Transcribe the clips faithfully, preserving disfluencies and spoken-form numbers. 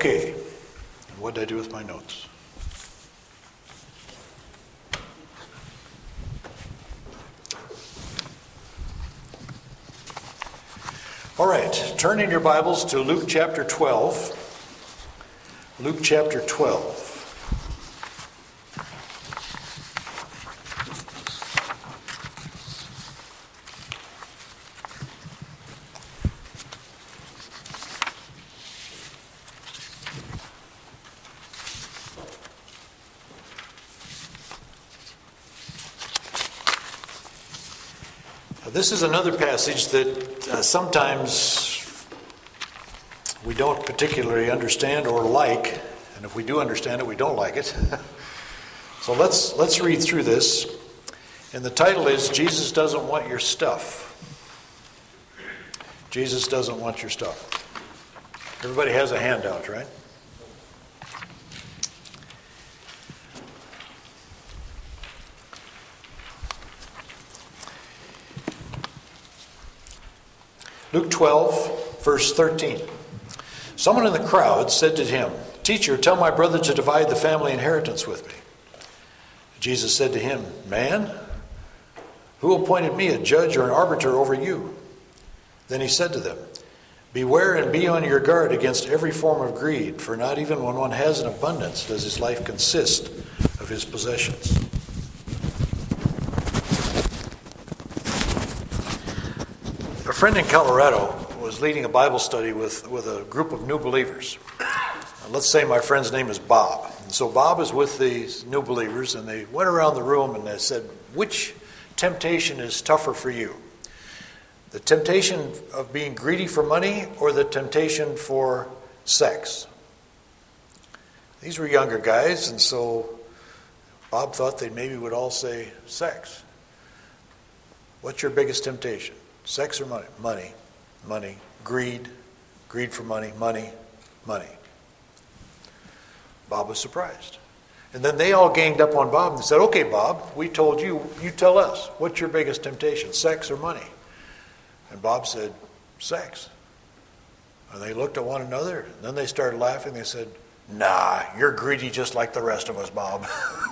Okay, what did I do with my notes? All right, turn in your Bibles to Luke chapter twelve. Luke chapter twelve. This is another passage that uh, sometimes we don't particularly understand or like, and if we do understand it, we don't like it. So let's let's read through this. And the title is Jesus Doesn't Want Your Stuff. Jesus doesn't want your stuff. Everybody has a handout, right? Luke twelve, verse thirteen. Someone in the crowd said to him, "Teacher, tell my brother to divide the family inheritance with me." Jesus said to him, "Man, who appointed me a judge or an arbiter over you?" Then he said to them, "Beware and be on your guard against every form of greed, for not even when one has an abundance does his life consist of his possessions." A friend in Colorado was leading a Bible study with, with a group of new believers. Let's say my friend's name is Bob. And so Bob is with these new believers, and they went around the room and they said, "Which temptation is tougher for you? The temptation of being greedy for money or the temptation for sex?" These were younger guys, and so Bob thought they maybe would all say sex. What's your biggest temptation? Sex or money? Money, money, greed, greed for money, money, money. Bob was surprised. And then they all ganged up on Bob and said, "Okay, Bob, we told you, you tell us, what's your biggest temptation, sex or money?" And Bob said, "Sex." And they looked at one another, and then they started laughing. They said, "Nah, you're greedy just like the rest of us, Bob."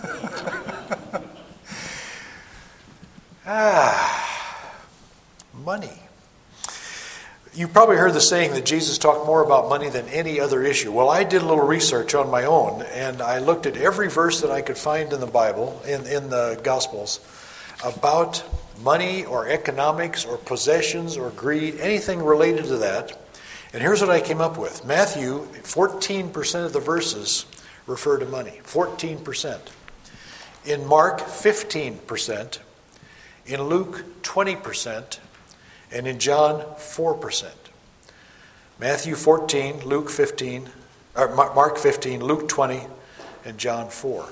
ah. Money. You probably heard the saying that Jesus talked more about money than any other issue. Well, I did a little research on my own, and I looked at every verse that I could find in the Bible, in, in the Gospels, about money or economics or possessions or greed, anything related to that. And here's what I came up with. Matthew, fourteen percent of the verses refer to money. fourteen percent. In Mark, fifteen percent. In Luke, twenty percent. And in John, four percent. Matthew fourteen, Luke fifteen, or Mark fifteen, Luke twenty, and John four.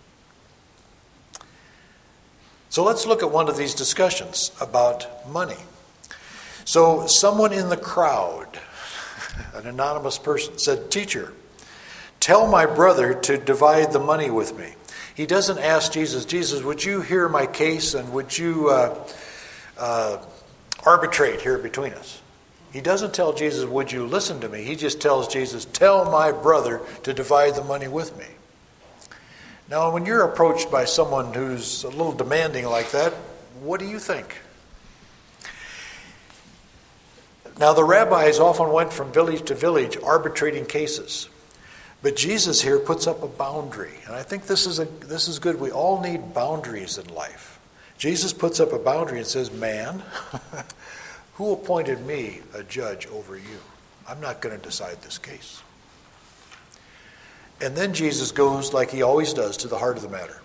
So let's look at one of these discussions about money. So someone in the crowd, an anonymous person, said, "Teacher, tell my brother to divide the money with me." He doesn't ask Jesus, "Jesus, would you hear my case and would you uh, uh, arbitrate here between us?" He doesn't tell Jesus, "Would you listen to me?" He just tells Jesus, "Tell my brother to divide the money with me." Now, when you're approached by someone who's a little demanding like that, what do you think? Now, the rabbis often went from village to village arbitrating cases. But Jesus here puts up a boundary. And I think this is a this is good. We all need boundaries in life. Jesus puts up a boundary and says, "Man, who appointed me a judge over you? I'm not going to decide this case." And then Jesus goes, like he always does, to the heart of the matter.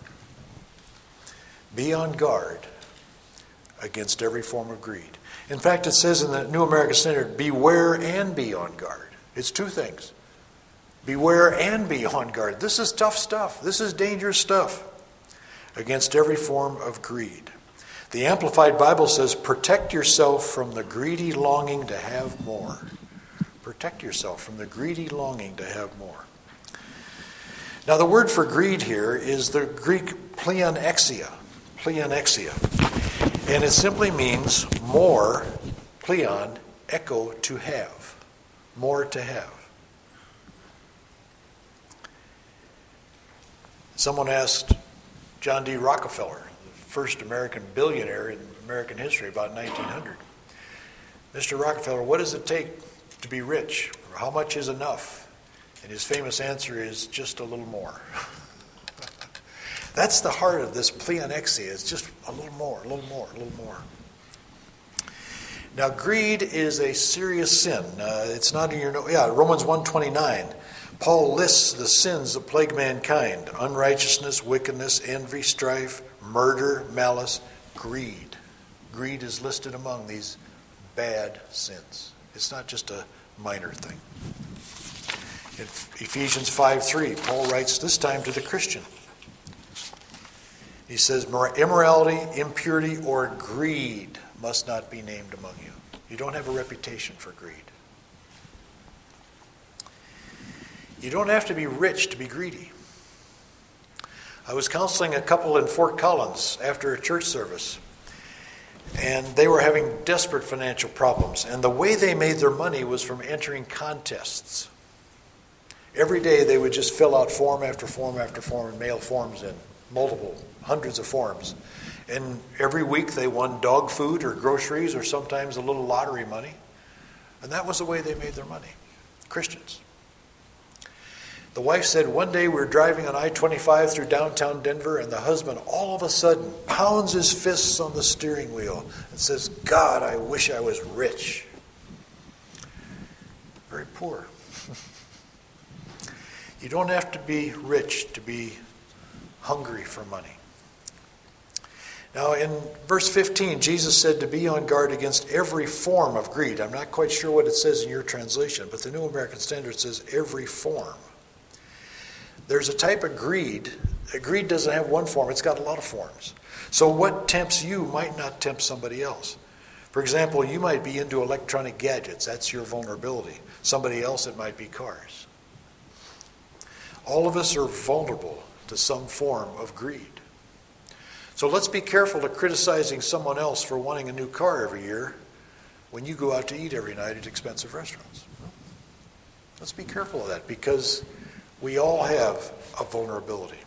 Be on guard against every form of greed. In fact, it says in the New American Standard, beware and be on guard. It's two things. Beware and be on guard. This is tough stuff. This is dangerous stuff. Against every form of greed. The Amplified Bible says, protect yourself from the greedy longing to have more. Protect yourself from the greedy longing to have more. Now, the word for greed here is the Greek pleonexia. Pleonexia. And it simply means more, pleon, echo, to have. More to have. Someone asked John D. Rockefeller, the first American billionaire in American history, about nineteen hundred, Mister Rockefeller, what does it take to be rich? Or how much is enough? And his famous answer is just a little more. That's the heart of this pleonexia. It's just a little more, a little more, a little more. Now, greed is a serious sin. Uh, it's not in your note. Yeah, Romans one twenty-nine. Paul lists the sins that plague mankind: unrighteousness, wickedness, envy, strife, murder, malice, greed. Greed is listed among these bad sins. It's not just a minor thing. In Ephesians five three, Paul writes this time to the Christian. He says, immorality, impurity, or greed must not be named among you. You don't have a reputation for greed. You don't have to be rich to be greedy. I was counseling a couple in Fort Collins after a church service, and they were having desperate financial problems. And the way they made their money was from entering contests. Every day they would just fill out form after form after form and mail forms in, multiple, hundreds of forms. And every week they won dog food or groceries or sometimes a little lottery money. And that was the way they made their money. Christians. The wife said one day we were driving on I twenty-five through downtown Denver, and the husband all of a sudden pounds his fists on the steering wheel and says, God, I wish I was rich. Very poor. You don't have to be rich to be hungry for money. Now in verse fifteen, Jesus said to be on guard against every form of greed. I'm not quite sure what it says in your translation, but the New American Standard says every form. There's a type of greed. Greed doesn't have one form. It's got a lot of forms. So what tempts you might not tempt somebody else. For example, you might be into electronic gadgets. That's your vulnerability. Somebody else, it might be cars. All of us are vulnerable to some form of greed. So let's be careful of criticizing someone else for wanting a new car every year when you go out to eat every night at expensive restaurants. Let's be careful of that, because we all have a vulnerability.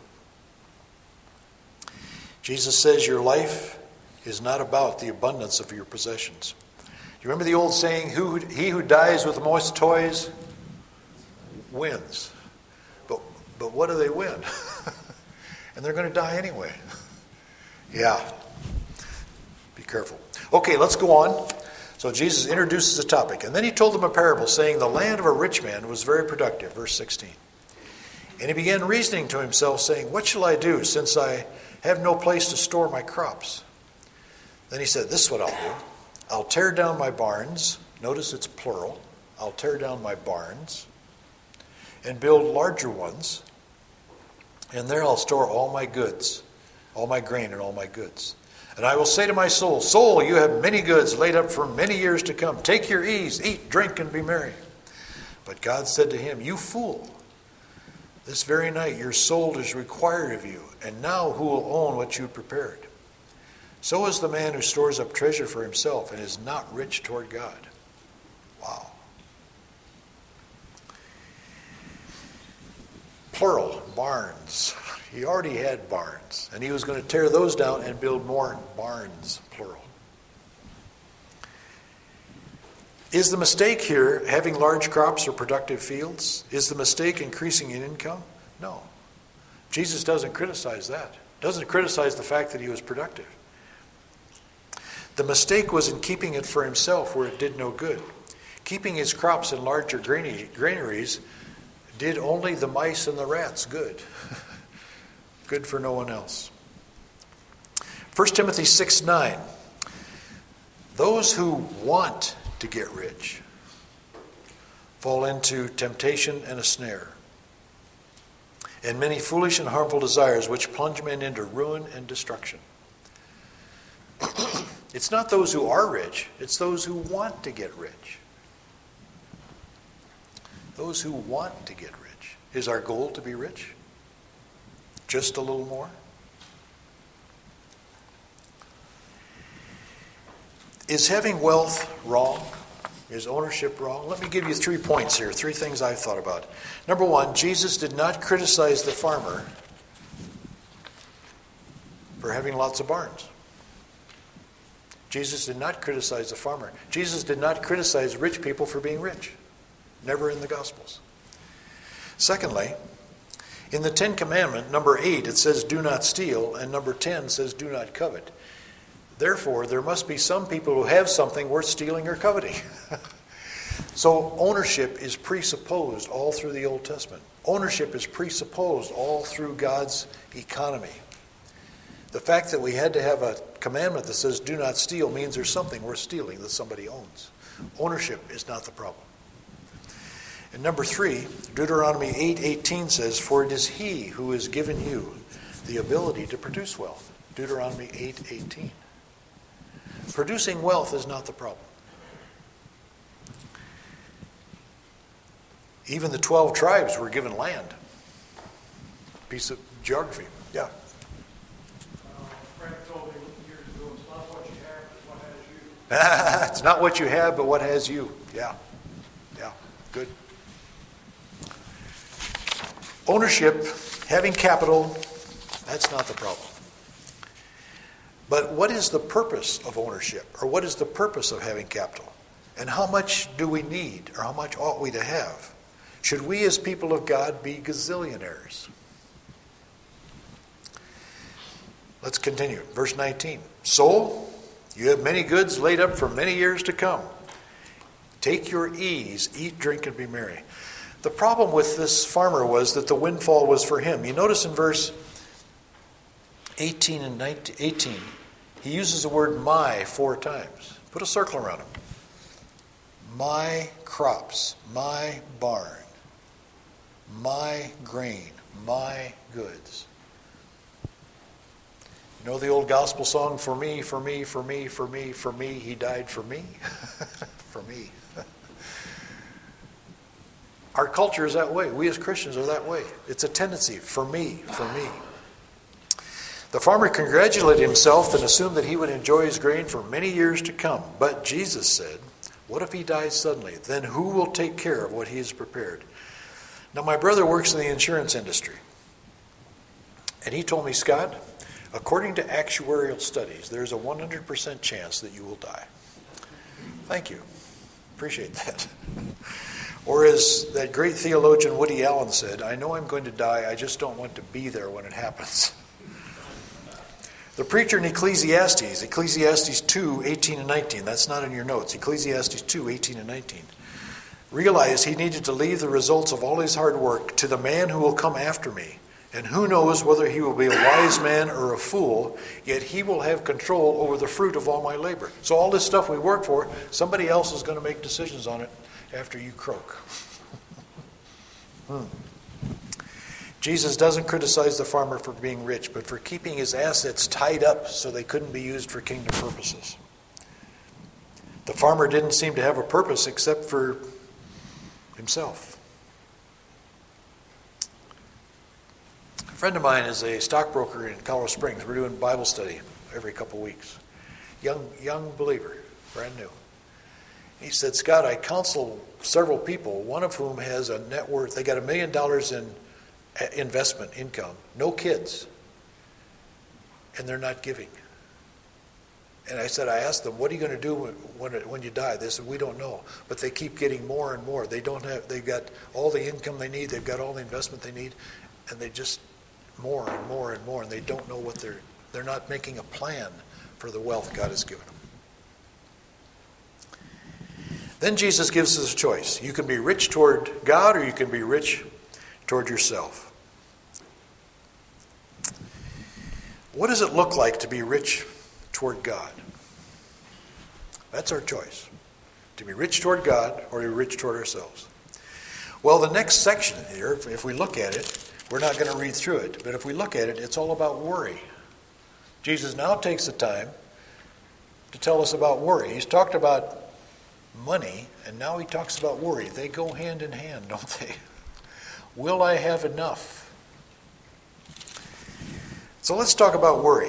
Jesus says your life is not about the abundance of your possessions. You remember the old saying, who, he who dies with the most toys wins. But, but what do they win? And they're going to die anyway. Yeah. Be careful. Okay, let's go on. So Jesus introduces the topic. And then he told them a parable, saying, the land of a rich man was very productive. Verse sixteen. And he began reasoning to himself, saying, what shall I do, since I have no place to store my crops? Then he said, this is what I'll do. I'll tear down my barns. Notice it's plural. I'll tear down my barns and build larger ones. And there I'll store all my goods, all my grain and all my goods. And I will say to my soul, soul, you have many goods laid up for many years to come. Take your ease, eat, drink, and be merry. But God said to him, you fool, this very night your soul is required of you, and now who will own what you prepared? So is the man who stores up treasure for himself and is not rich toward God. Wow. Plural, barns. He already had barns, and he was going to tear those down and build more barns, plural. Is the mistake here having large crops or productive fields? Is the mistake increasing in income? No. Jesus doesn't criticize that. Doesn't criticize the fact that he was productive. The mistake was in keeping it for himself where it did no good. Keeping his crops in larger granaries did only the mice and the rats good. Good for no one else. First Timothy six nine. Those who want to get rich fall into temptation and a snare, and many foolish and harmful desires which plunge men into ruin and destruction. It's not those who are rich, it's those who want to get rich. Those who want to get rich. Is our goal to be rich? Just a little more? Is having wealth wrong? Is ownership wrong? Let me give you three points here, three things I've thought about. Number one, Jesus did not criticize the farmer for having lots of barns. Jesus did not criticize the farmer. Jesus did not criticize rich people for being rich. Never in the Gospels. Secondly, in the Ten Commandments, number eight, it says, do not steal, and number ten says, do not covet. Therefore, there must be some people who have something worth stealing or coveting. So ownership is presupposed all through the Old Testament. Ownership is presupposed all through God's economy. The fact that we had to have a commandment that says do not steal means there's something worth stealing that somebody owns. Ownership is not the problem. And number three, Deuteronomy eight eighteen says, for it is he who has given you the ability to produce wealth. Deuteronomy eight eighteen. Producing wealth is not the problem. Even the twelve tribes were given land. Piece of geography. Yeah. Uh, Frank told me years ago, it's not what you have, it's what has you. It's not what you have, but what has you. Yeah. Yeah. Good. Ownership, having capital, that's not the problem. But what is the purpose of ownership? Or what is the purpose of having capital? And how much do we need? Or how much ought we to have? Should we as people of God be gazillionaires? Let's continue. Verse nineteen. So, you have many goods laid up for many years to come. Take your ease, eat, drink, and be merry. The problem with this farmer was that the windfall was for him. You notice in verse eighteen and nineteen, eighteen, he uses the word my four times. Put a circle around him. My crops, my barn, my grain, my goods. You know the old gospel song, for me, for me, for me, for me, for me, he died for me? For me. Our culture is that way. We as Christians are that way. It's a tendency, for me, for me. The farmer congratulated himself and assumed that he would enjoy his grain for many years to come. But Jesus said, what if he dies suddenly? Then who will take care of what he has prepared? Now, my brother works in the insurance industry. And he told me, Scott, according to actuarial studies, there's a one hundred percent chance that you will die. Thank you. Appreciate that. Or as that great theologian Woody Allen said, I know I'm going to die, I just don't want to be there when it happens. The preacher in Ecclesiastes, Ecclesiastes two, eighteen and nineteen, that's not in your notes, Ecclesiastes two, eighteen and nineteen, realized he needed to leave the results of all his hard work to the man who will come after me. And who knows whether he will be a wise man or a fool, yet he will have control over the fruit of all my labor. So all this stuff we work for, somebody else is going to make decisions on it after you croak. hmm. Jesus doesn't criticize the farmer for being rich, but for keeping his assets tied up so they couldn't be used for kingdom purposes. The farmer didn't seem to have a purpose except for himself. A friend of mine is a stockbroker in Colorado Springs. We're doing Bible study every couple of weeks. Young, young believer, brand new. He said, Scott, I counsel several people, one of whom has a net worth, they got a million dollars in investment income, no kids, and they're not giving. And I said, I asked them, what are you going to do when, when, when you die? They said, we don't know. But they keep getting more and more. They don't have, they've got all the income they need, they've got all the investment they need, and they just more and more and more, and they don't know what they're, they're not making a plan for the wealth God has given them. Then Jesus gives us a choice. You can be rich toward God or you can be rich toward yourself. What does it look like to be rich toward God? That's our choice. To be rich toward God or to be rich toward ourselves. Well, the next section here, if we look at it, we're not going to read through it, but if we look at it, it's all about worry. Jesus now takes the time to tell us about worry. He's talked about money, and now he talks about worry. They go hand in hand, don't they? Will I have enough? So let's talk about worry.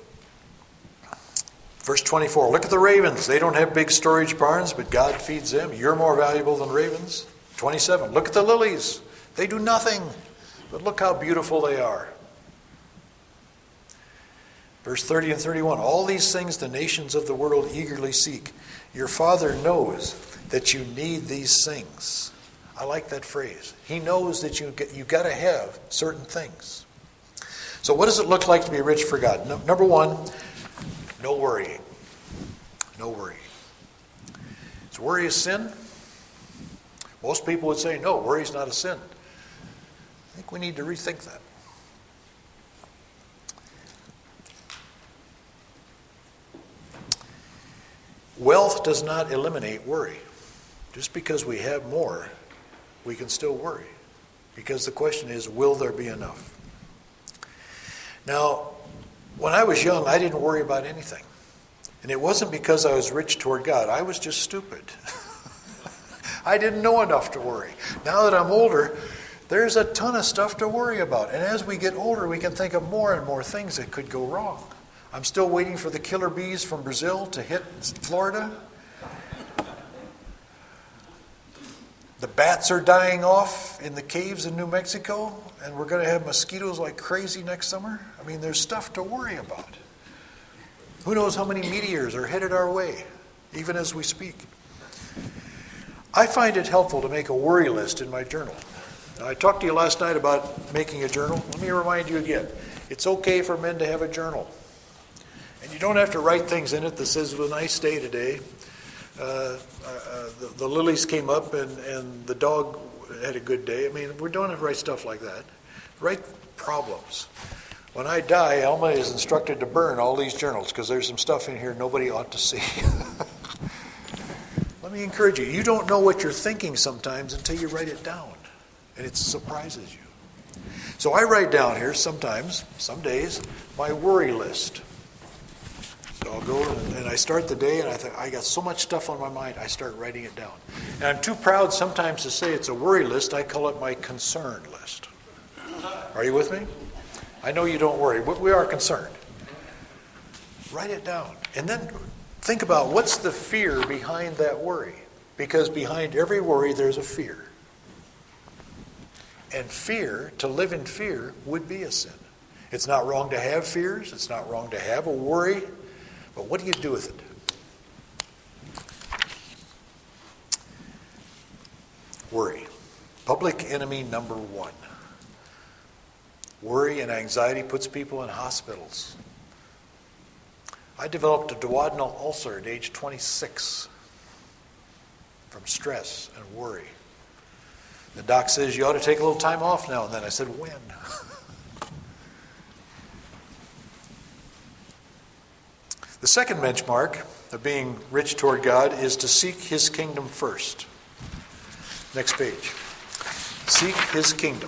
Verse twenty-four, look at the ravens. They don't have big storage barns, but God feeds them. You're more valuable than ravens. twenty-seven, look at the lilies. They do nothing, but look how beautiful they are. Verse thirty and thirty-one, all these things the nations of the world eagerly seek. Your Father knows that you need these things. I like that phrase. He knows that you you got to have certain things. So what does it look like to be rich for God? No, number one, no worrying. No worrying. Is worry a sin? Most people would say, no, worry is not a sin. I think we need to rethink that. Wealth does not eliminate worry. Just because we have more, we can still worry. Because the question is, will there be enough? Now, when I was young, I didn't worry about anything. And it wasn't because I was rich toward God. I was just stupid. I didn't know enough to worry. Now that I'm older, there's a ton of stuff to worry about. And as we get older, we can think of more and more things that could go wrong. I'm still waiting for the killer bees from Brazil to hit Florida. The bats are dying off in the caves in New Mexico, and we're going to have mosquitoes like crazy next summer. I mean, there's stuff to worry about. Who knows how many meteors are headed our way, even as we speak. I find it helpful to make a worry list in my journal. Now, I talked to you last night about making a journal. Let me remind you again. It's okay for men to have a journal. And you don't have to write things in it that says, it was a nice day today. Uh, uh, the, the lilies came up and, and the dog had a good day. I mean, we don't have to write stuff like that. Write problems. When I die, Alma is instructed to burn all these journals because there's some stuff in here nobody ought to see. Let me encourage you. You don't know what you're thinking sometimes until you write it down. And it surprises you. So I write down here sometimes, some days, my worry list. So I'll go and I start the day and I think, I got so much stuff on my mind, I start writing it down. And I'm too proud sometimes to say it's a worry list. I call it my concern list. Are you with me? I know you don't worry, but we are concerned. Write it down. And then think about what's the fear behind that worry. Because behind every worry, there's a fear. And fear, to live in fear, would be a sin. It's not wrong to have fears. It's not wrong to have a worry. But what do you do with it? Worry. Public enemy number one. Worry and anxiety puts people in hospitals. I developed a duodenal ulcer at age twenty-six from stress and worry. The doc says, you ought to take a little time off now and then. I said, when? The second benchmark of being rich toward God is to seek His kingdom first. Next page. Seek His kingdom.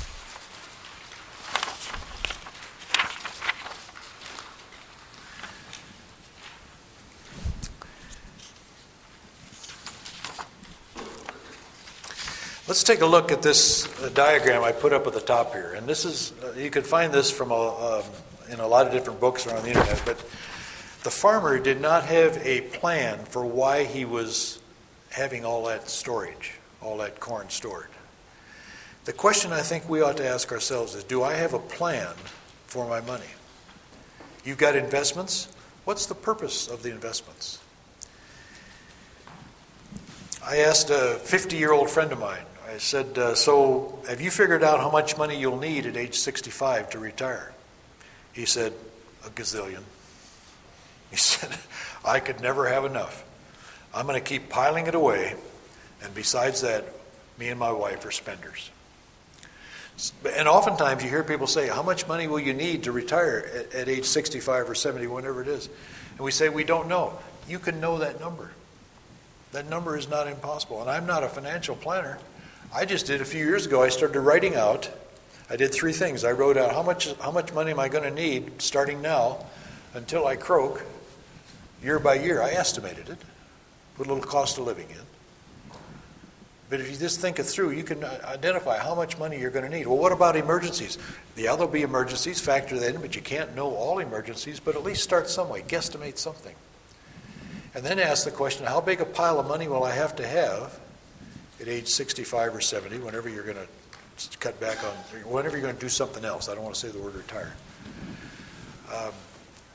Let's take a look at this uh, diagram I put up at the top here. And this is, uh, you can find this from a, um, in a lot of different books or on the internet, but the farmer did not have a plan for why he was having all that storage, all that corn stored. The question I think we ought to ask ourselves is, do I have a plan for my money? You've got investments. What's the purpose of the investments? I asked a fifty-year-old friend of mine, I said, uh, so have you figured out how much money you'll need at age sixty-five to retire? He said, a gazillion. He said, I could never have enough. I'm going to keep piling it away. And besides that, me and my wife are spenders. And oftentimes you hear people say, how much money will you need to retire at, at age sixty-five or seventy, whenever it is? And we say, we don't know. You can know that number. That number is not impossible. And I'm not a financial planner. I just did a few years ago, I started writing out, I did three things. I wrote out how much how much money am I going to need starting now until I croak, year by year. I estimated it, put a little cost of living in. But if you just think it through, you can identify how much money you're going to need. Well, what about emergencies? Yeah, there'll be emergencies, factor that in, but you can't know all emergencies, but at least start some way, guesstimate something. And then ask the question, how big a pile of money will I have to have at age sixty-five or seventy, whenever you're going to cut back on, whenever you're going to do something else. I don't want to say the word retire. Um,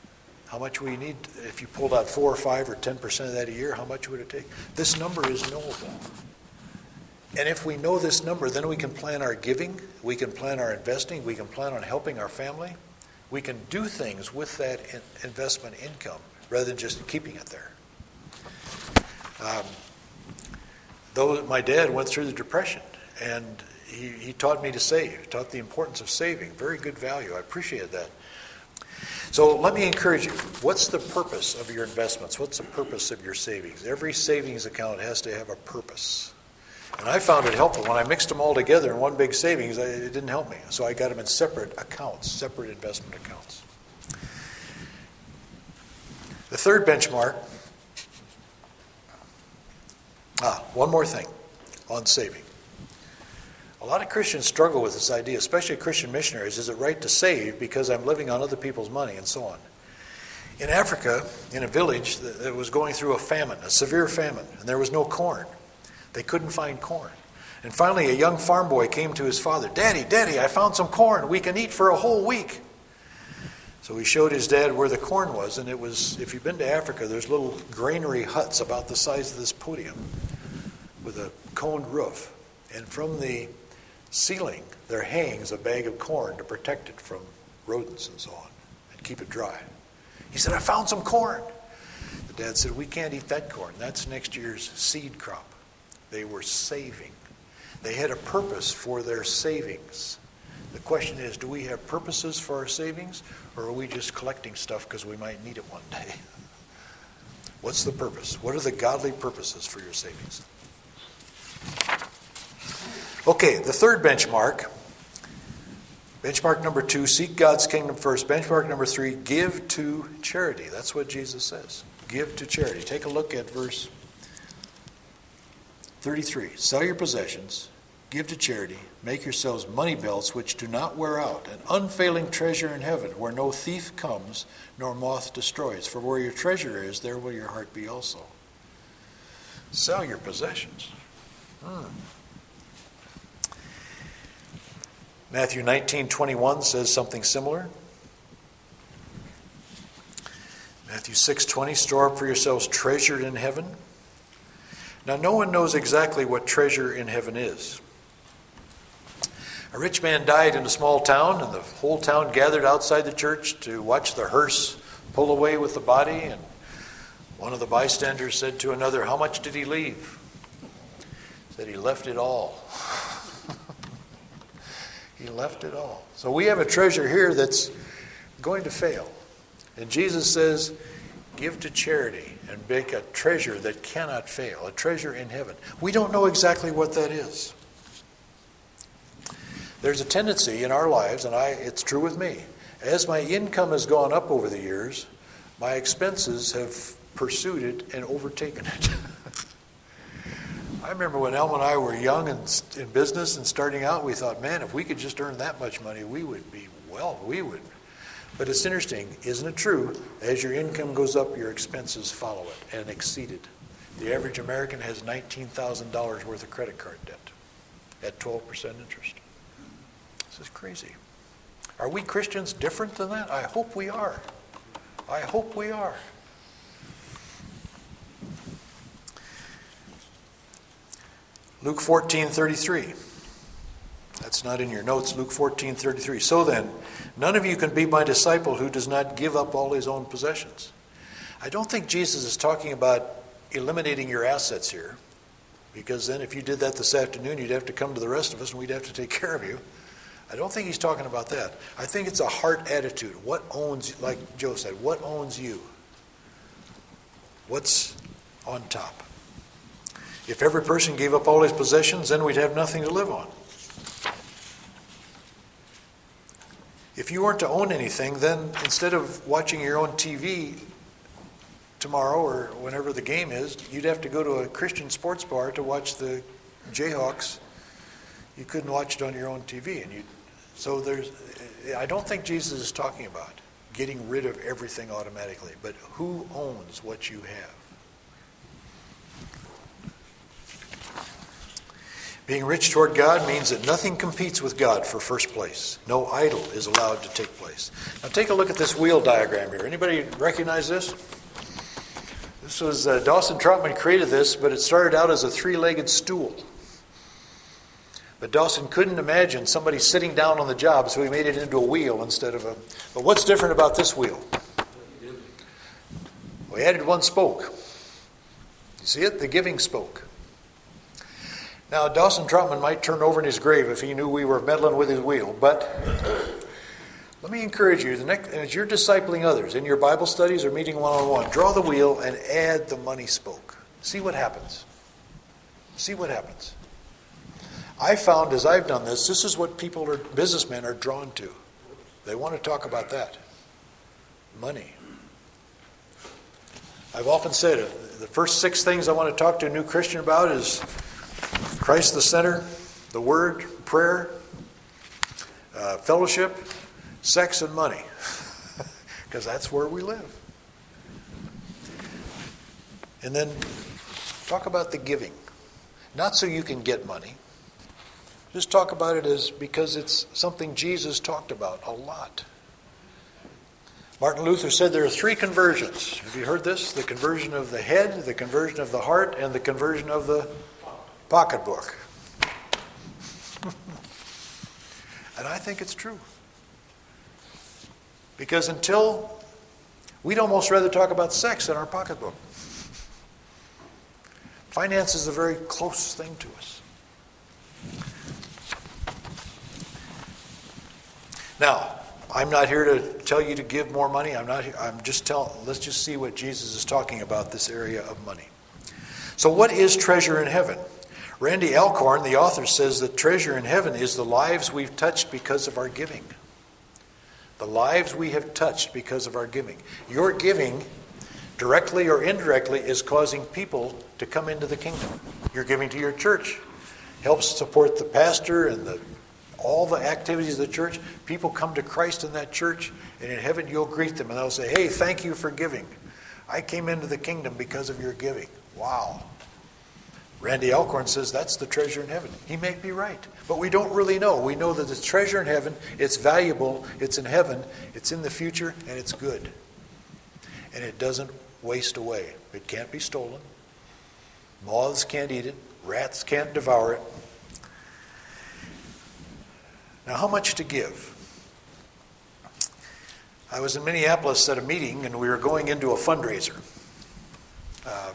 How much we need, if you pulled out four or five or ten percent of that a year, how much would it take? This number is knowable. And if we know this number, then we can plan our giving, we can plan our investing, we can plan on helping our family. We can do things with that in investment income rather than just keeping it there. Um, though my dad went through the Depression, and he, he taught me to save, taught the importance of saving. Very good value. I appreciated that. So let me encourage you. What's the purpose of your investments? What's the purpose of your savings? Every savings account has to have a purpose. And I found it helpful. When I mixed them all together in one big savings, it didn't help me. So I got them in separate accounts, separate investment accounts. The third benchmark, ah, one more thing on saving. A lot of Christians struggle with this idea, especially Christian missionaries. Is it right to save because I'm living on other people's money and so on? In Africa, in a village that was going through a famine, a severe famine, and there was no corn. They couldn't find corn. And finally, a young farm boy came to his father. Daddy, Daddy, I found some corn. We can eat for a whole week. So he showed his dad where the corn was, and it was, if you've been to Africa, there's little granary huts about the size of this podium with a coned roof. And from the ceiling, there hangs a bag of corn to protect it from rodents and so on, and keep it dry. He said, I found some corn. The dad said, we can't eat that corn. That's next year's seed crop. They were saving. They had a purpose for their savings. The question is, do we have purposes for our savings, or are we just collecting stuff because we might need it one day? What's the purpose? What are the godly purposes for your savings? Okay, the third benchmark. Benchmark number two, seek God's kingdom first. Benchmark number three, give to charity. That's what Jesus says. Give to charity. Take a look at verse thirty-three. Sell your possessions, give to charity, make yourselves money belts which do not wear out, an unfailing treasure in heaven, where no thief comes, nor moth destroys. For where your treasure is, there will your heart be also. Sell your possessions. Hmm. Matthew nineteen twenty-one says something similar. Matthew six twenty, store up for yourselves treasure in heaven. Now, no one knows exactly what treasure in heaven is. A rich man died in a small town, and the whole town gathered outside the church to watch the hearse pull away with the body. And one of the bystanders said to another, how much did he leave? He said, he left it all. He left it all. So we have a treasure here that's going to fail. And Jesus says, give to charity and make a treasure that cannot fail, a treasure in heaven. We don't know exactly what that is. There's a tendency in our lives, and I, it's true with me, as my income has gone up over the years, my expenses have pursued it and overtaken it. I remember when Elma and I were young and in business and starting out, we thought, man, if we could just earn that much money, we would be, well, we would. But it's interesting, isn't it true? As your income goes up, your expenses follow it and exceed it. The average American has nineteen thousand dollars worth of credit card debt at twelve percent interest. This is crazy. Are we Christians different than that? I hope we are. I hope we are. Luke fourteen thirty-three. That's not in your notes. Luke fourteen thirty-three. So then, none of you can be my disciple who does not give up all his own possessions. I don't think Jesus is talking about eliminating your assets here, because then if you did that this afternoon, you'd have to come to the rest of us and we'd have to take care of you. I don't think he's talking about that. I think it's a heart attitude. What owns, like Joe said, what owns you? What's on top? If every person gave up all his possessions, then we'd have nothing to live on. If you weren't to own anything, then instead of watching your own T V tomorrow or whenever the game is, you'd have to go to a Christian sports bar to watch the Jayhawks. You couldn't watch it on your own T V. And you, so there's, I don't think Jesus is talking about getting rid of everything automatically, but who owns what you have? Being rich toward God means that nothing competes with God for first place. No idol is allowed to take place. Now take a look at this wheel diagram here. Anybody recognize this? This was, uh, Dawson Trotman created this, but it started out as a three-legged stool. But Dawson couldn't imagine somebody sitting down on the job, so he made it into a wheel instead of a... But what's different about this wheel? We added one spoke. You see it? The giving spoke. Now, Dawson Trotman might turn over in his grave if he knew we were meddling with his wheel, but let me encourage you, the next, as you're discipling others in your Bible studies or meeting one-on-one, draw the wheel and add the money spoke. See what happens. See what happens. I found as I've done this, this is what people are, businessmen are drawn to. They want to talk about that. Money. I've often said it, the first six things I want to talk to a new Christian about is Christ the center, the Word, prayer, uh, fellowship, sex, and money. Because that's where we live. And then talk about the giving. Not so you can get money. Just talk about it as because it's something Jesus talked about a lot. Martin Luther said there are three conversions. Have you heard this? The conversion of the head, the conversion of the heart, and the conversion of the pocketbook. And I think it's true. Because until, we'd almost rather talk about sex than our pocketbook. Finance is a very close thing to us. Now, I'm not here to tell you to give more money. I'm not. I'm just telling. Let's just see what Jesus is talking about. This area of money. So, what is treasure in heaven? Randy Alcorn, the author, says that treasure in heaven is the lives we've touched because of our giving. The lives we have touched because of our giving. Your giving, directly or indirectly, is causing people to come into the kingdom. Your giving to your church helps support the pastor and the all the activities of the church. People come to Christ in that church, and in heaven you'll greet them, and they'll say, hey, thank you for giving. I came into the kingdom because of your giving. Wow. Randy Alcorn says that's the treasure in heaven. He may be right, but we don't really know. We know that the treasure in heaven, it's valuable, it's in heaven, it's in the future, and it's good. And it doesn't waste away. It can't be stolen. Moths can't eat it. Rats can't devour it. Now, how much to give? I was in Minneapolis at a meeting, and we were going into a fundraiser. Um,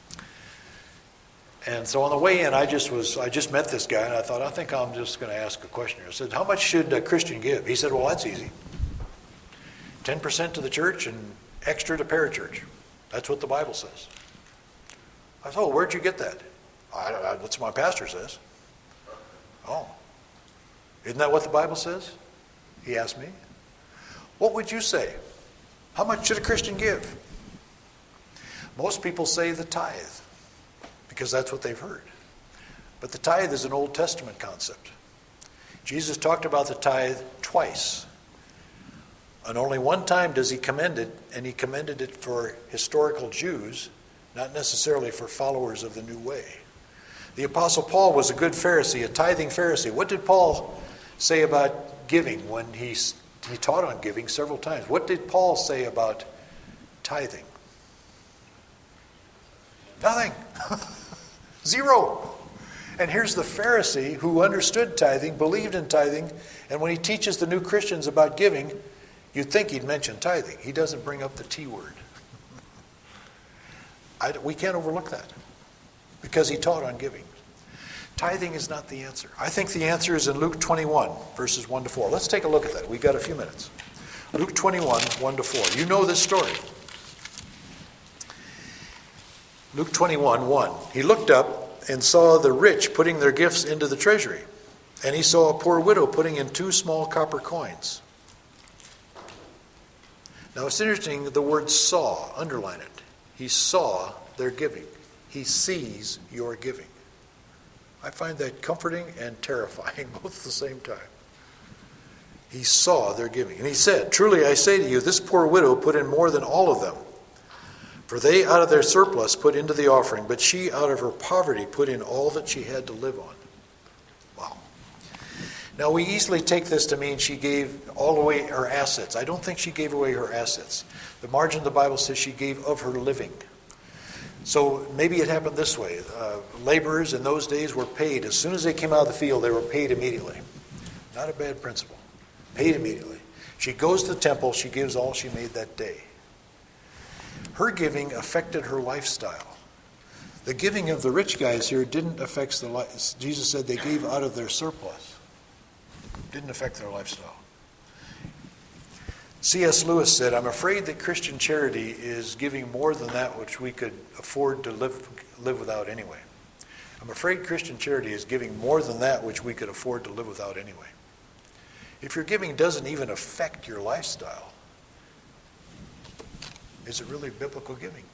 and so on the way in, I just was I just met this guy, and I thought, I think I'm just going to ask a question here. I said, how much should a Christian give? He said, well, that's easy. ten percent to the church and extra to parachurch. That's what the Bible says. I said, oh, where'd you get that? I, I, that's what my pastor says. Oh. Isn't that what the Bible says? He asked me. What would you say? How much should a Christian give? Most people say the tithe, because that's what they've heard. But the tithe is an Old Testament concept. Jesus talked about the tithe twice. And only one time does he commend it, and he commended it for historical Jews, not necessarily for followers of the new way. The Apostle Paul was a good Pharisee, a tithing Pharisee. What did Paul say about giving when he, he taught on giving several times? What did Paul say about tithing? Nothing. Zero. And here's the Pharisee who understood tithing, believed in tithing, and when he teaches the new Christians about giving, you'd think he'd mention tithing. He doesn't bring up the T word. I, we can't overlook that because he taught on giving. Tithing is not the answer. I think the answer is in Luke twenty-one, verses one to four. Let's take a look at that. We've got a few minutes. Luke twenty-one, one to four. You know this story. Luke twenty-one, one. He looked up and saw the rich putting their gifts into the treasury. And he saw a poor widow putting in two small copper coins. Now it's interesting, the word saw, underline it. He saw their giving. He sees your giving. I find that comforting and terrifying both at the same time. He saw their giving. And he said, truly I say to you, this poor widow put in more than all of them. For they out of their surplus put into the offering, but she out of her poverty put in all that she had to live on. Now, we easily take this to mean she gave all away her assets. I don't think she gave away her assets. The margin of the Bible says she gave of her living. So maybe it happened this way. Uh, laborers in those days were paid. As soon as they came out of the field, they were paid immediately. Not a bad principle. Paid immediately. She goes to the temple. She gives all she made that day. Her giving affected her lifestyle. The giving of the rich guys here didn't affect the life. Jesus said they gave out of their surplus. Didn't affect their lifestyle. C S Lewis said, "I'm afraid that Christian charity is giving more than that which we could afford to live, live without anyway." I'm afraid Christian charity is giving more than that which we could afford to live without anyway. If your giving doesn't even affect your lifestyle, is it really biblical giving?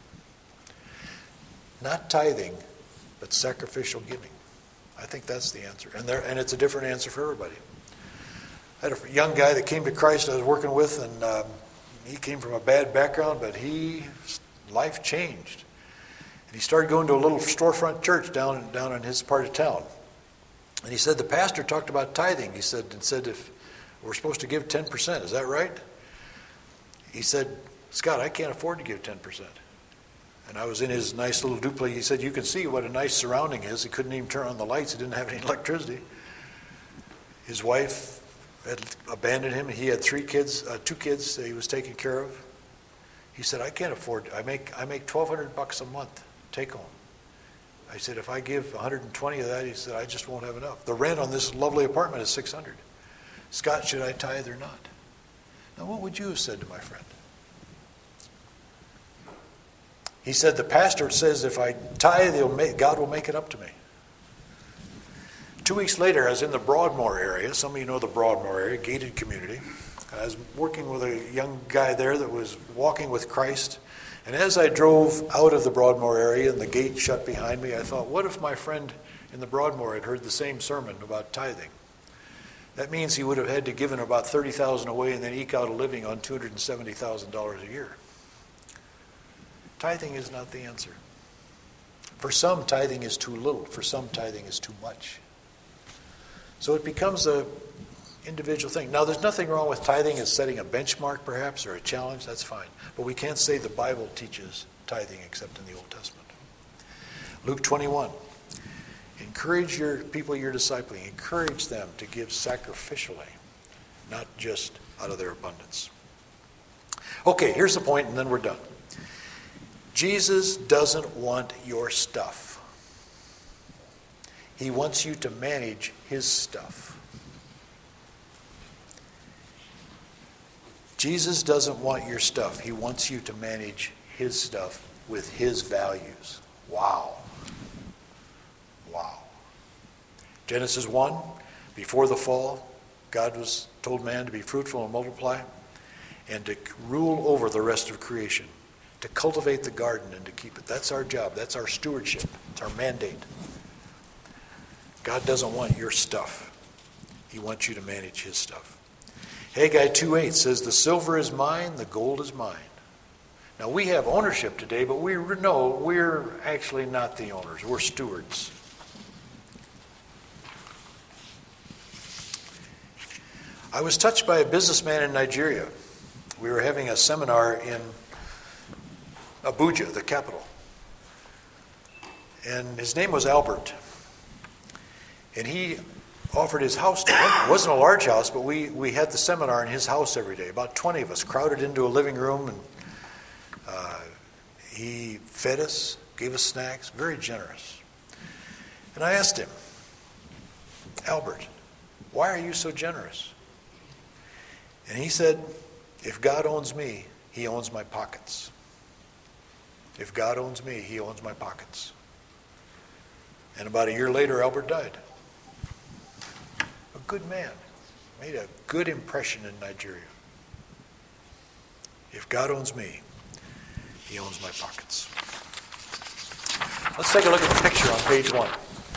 Not tithing, but sacrificial giving. I think that's the answer. And there, and it's a different answer for everybody. I had a young guy that came to Christ I was working with, and um, he came from a bad background, but he, life changed. And he started going to a little storefront church down, down in his part of town. And he said, the pastor talked about tithing. He said, and said, if we're supposed to give ten percent, is that right? He said, Scott, I can't afford to give ten percent. And I was in his nice little duplex. He said, you can see what a nice surrounding is. He couldn't even turn on the lights. He didn't have any electricity. His wife had abandoned him. He had three kids, uh, two kids that he was taking care of. He said, I can't afford it. I make I make twelve hundred bucks a month take home. I said, if I give one hundred twenty of that, he said, I just won't have enough. The rent on this lovely apartment is six hundred. Scott, should I tithe or not? Now, what would you have said to my friend? He said, the pastor says if I tithe, he'll make, God will make it up to me. Two weeks later, I was in the Broadmoor area. Some of you know the Broadmoor area, gated community. I was working with a young guy there that was walking with Christ. And as I drove out of the Broadmoor area and the gate shut behind me, I thought, what if my friend in the Broadmoor had heard the same sermon about tithing? That means he would have had to give about thirty thousand dollars away and then eke out a living on two hundred seventy thousand dollars a year. Tithing is not the answer. For some, tithing is too little. For some, tithing is too much. So it becomes a individual thing. Now, there's nothing wrong with tithing as setting a benchmark, perhaps, or a challenge. That's fine. But we can't say the Bible teaches tithing except in the Old Testament. Luke twenty-one. Encourage your people you're discipling. Encourage them to give sacrificially, not just out of their abundance. Okay, here's the point, and then we're done. Jesus doesn't want your stuff. He wants you to manage his stuff. Jesus doesn't want your stuff. He wants you to manage his stuff with his values. Wow. Wow. Genesis one, before the fall, God was told man to be fruitful and multiply and to rule over the rest of creation, to cultivate the garden and to keep it. That's our job. That's our stewardship. It's our mandate. God doesn't want your stuff. He wants you to manage his stuff. Haggai two eight says, the silver is mine, the gold is mine. Now, we have ownership today, but we know we're actually not the owners. We're stewards. I was touched by a businessman in Nigeria. We were having a seminar in Abuja, the capital. And his name was Albert. And he offered his house to him. It wasn't a large house, but we, we had the seminar in his house every day. About twenty of us crowded into a living room, and uh, he fed us, gave us snacks, very generous. And I asked him, Albert, why are you so generous? And he said, if God owns me, he owns my pockets. If God owns me, he owns my pockets. And about a year later, Albert died. A good man. Made a good impression in Nigeria. If God owns me, he owns my pockets. Let's take a look at the picture on page one.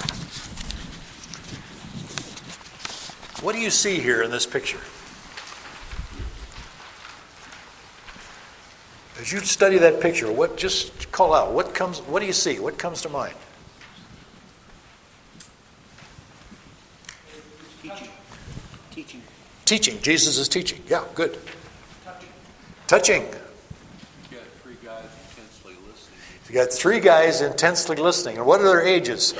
What do you see here in this picture? As you study that picture, what just call out, what comes what do you see? What comes to mind? Teaching. Teaching. Jesus is teaching. Yeah, good. Touching. Touching. You got three guys intensely listening. You got three guys intensely listening. And what are their ages?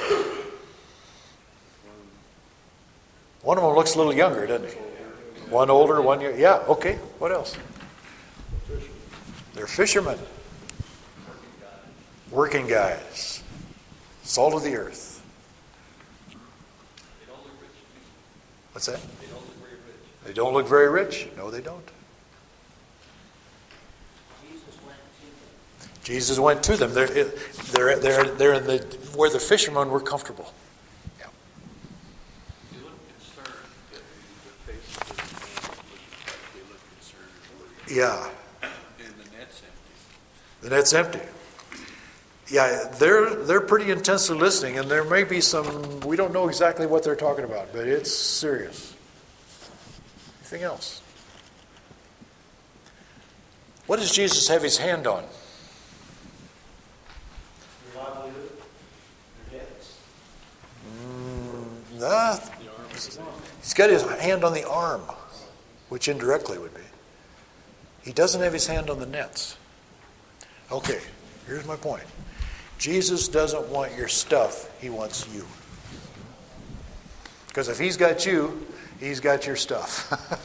One of them looks a little younger, doesn't he? One older, one younger. Yeah, okay. What else? They're fishermen. Working guys. Salt of the earth. What's that? They don't look very rich. They don't look very rich? No, they don't. Jesus went to them. They're, they're, they're, they're in the, where the fishermen were comfortable. Yeah. They look concerned. The faces of the man look like they look concerned. Yeah. And the net's empty. The net's empty. Yeah, they're they're pretty intensely listening, and there may be some, we don't know exactly what they're talking about, but it's serious. Anything else? What does Jesus have his hand on? Mm, nah, he's got his hand on the arm, which indirectly would be. He doesn't have his hand on the nets. Okay, here's my point. Jesus doesn't want your stuff, he wants you. Because if he's got you, he's got your stuff.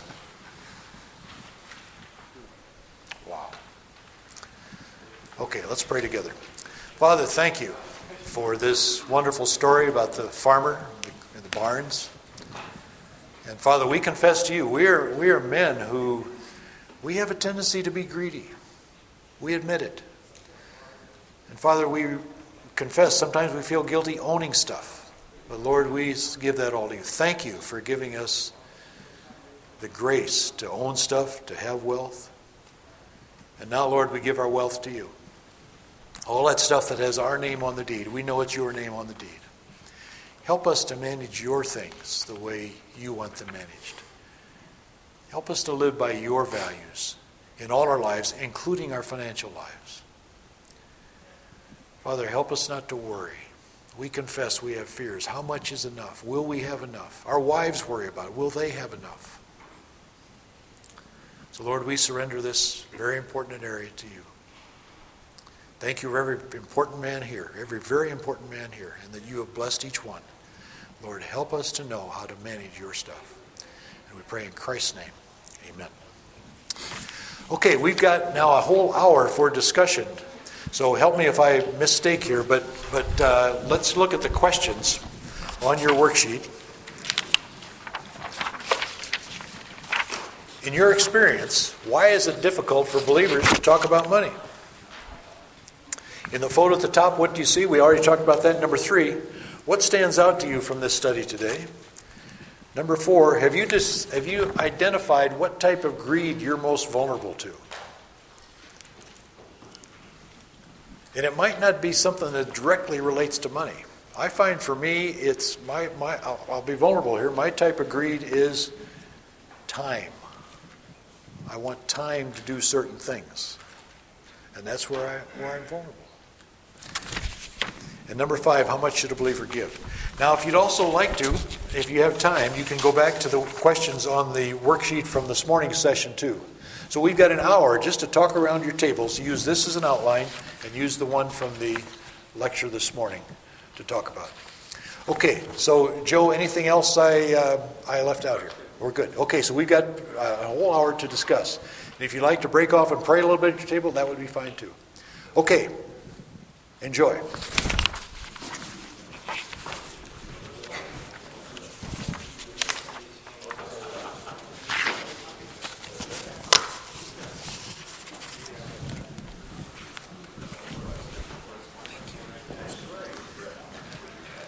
Wow. Okay, let's pray together. Father, thank you for this wonderful story about the farmer and the barns. And Father, we confess to you, we are, we are men who, we have a tendency to be greedy. We admit it. And Father, we confess sometimes we feel guilty owning stuff. But Lord, we give that all to you. Thank you for giving us the grace to own stuff, to have wealth. And now, Lord, we give our wealth to you. All that stuff that has our name on the deed, we know it's your name on the deed. Help us to manage your things the way you want them managed. Help us to live by your values in all our lives, including our financial lives. Father, help us not to worry. We confess we have fears. How much is enough? Will we have enough? Our wives worry about it. Will they have enough? So, Lord, we surrender this very important area to you. Thank you for every important man here, every very important man here, and that you have blessed each one. Lord, help us to know how to manage your stuff. And we pray in Christ's name. Amen. Okay, we've got now a whole hour for discussion. So help me if I mistake here, but, but uh, let's look at the questions on your worksheet. In your experience, why is it difficult for believers to talk about money? In the photo at the top, what do you see? We already talked about that. Number three, what stands out to you from this study today? Number four, have you dis- have you identified what type of greed you're most vulnerable to? And it might not be something that directly relates to money. I find for me, it's my, my I'll, I'll be vulnerable here. My type of greed is time. I want time to do certain things. And that's where, I, where I'm vulnerable. And number five, how much should a believer give? Now, if you'd also like to, if you have time, you can go back to the questions on the worksheet from this morning's session too. So we've got an hour just to talk around your tables. Use this as an outline and use the one from the lecture this morning to talk about. Okay, so Joe, anything else I uh, I left out here? We're good. Okay, so we've got a whole hour to discuss. And if you'd like to break off and pray a little bit at your table, that would be fine too. Okay, enjoy.